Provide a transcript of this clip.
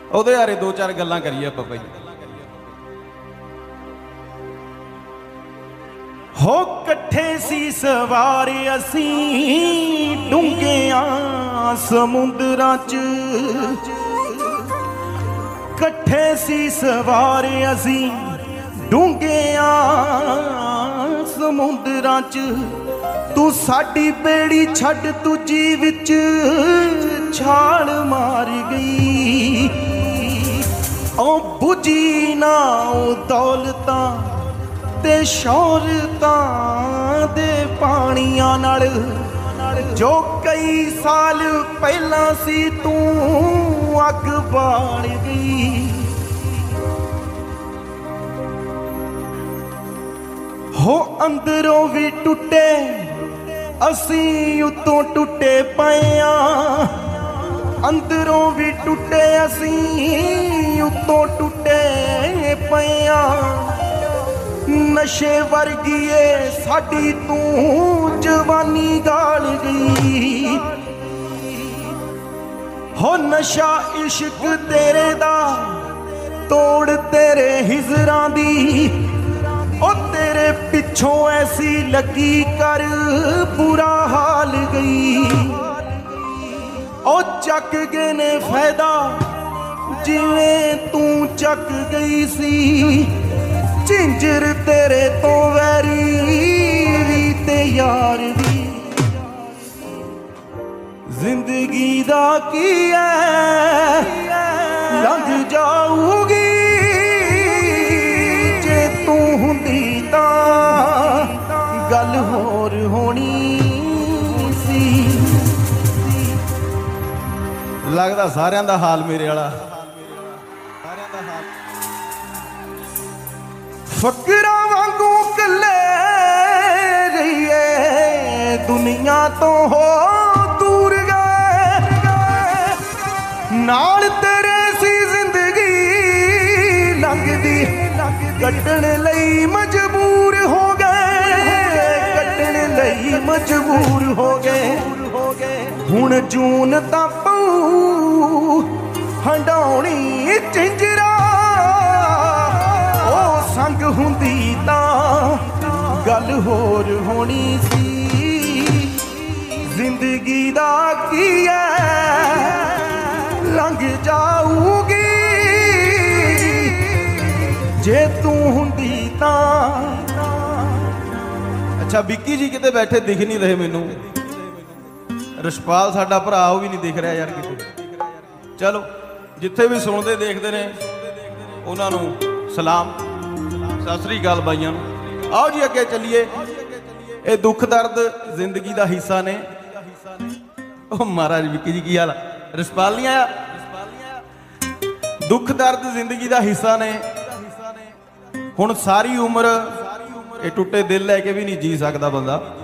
ਉਹਦੇ ਬਾਰੇ दो चार गल्लां करिए आपां भाई। हो कट्ठे सी सवार असी डूंघिया समुंदरां च, कट्ठे सी सवार असी डूंघिया समुंदरां च। तू साडी बेड़ी छड्ड तुझी विच छाल मार गई। ओ बुझी ना ओ दौलतां ते शौहरतां दे पानियां नाल, जो कई साल पहला सी तू अग बाल गई। हो अंदरों भी टुटे असी उतों टुटे पए, अंदरों भी टुटे असी उतों टुटे पए। नशे वर्गीए साडी तू जवानी गाल गई। हो नशा इश्क तेरे दा तोड़ तेरे हिजरां दी, ओ तेरे पिछों ऐसी लगी कर बुरा हाल गई। ओ चक गए ने फायदा जिवें तू चक गई सी, झिंजर तेरे तो वैरी ते यार दी। जिंदगी दा की है लंघ जाऊगी, जे तू हुंदी तां गल होर होनी सी। लगदा सारियां दा हाल मेरे वाला। फकरा वांगू कले रहिए दुनिया तो हो दूर गए, नाल तेरे सी जिंदगी लंघदी कटण लई मजबूर हो गए, कटण लई मजबूर हो गए। हुण जून तां पऊ हंडाउणी झिंजरा, संग हुंदी तां गल होर होनी सी। जिंदगी दा की है लंघ जाऊगी, जे तू हुंदी तां। अच्छा विक्की जी किते बैठे दिख नहीं रहे मैनू, रशपाल साडा भरा वो भी नहीं दिख रहा यार किते। चलो जिथे भी सुनते देखते ने उन्हां नूं सलाम, सत श्री अकाल बाइयां। आओ जी अगे चलीए। ये दुख दर्द जिंदगी का हिस्सा ने। महाराज विक्की जी की हाल, रशपाल नहीं आया। दुख दर्द जिंदगी का हिस्सा ने। हुण सारी उम्र ये टुटे दिल लैके भी नहीं जी सकता बंदा।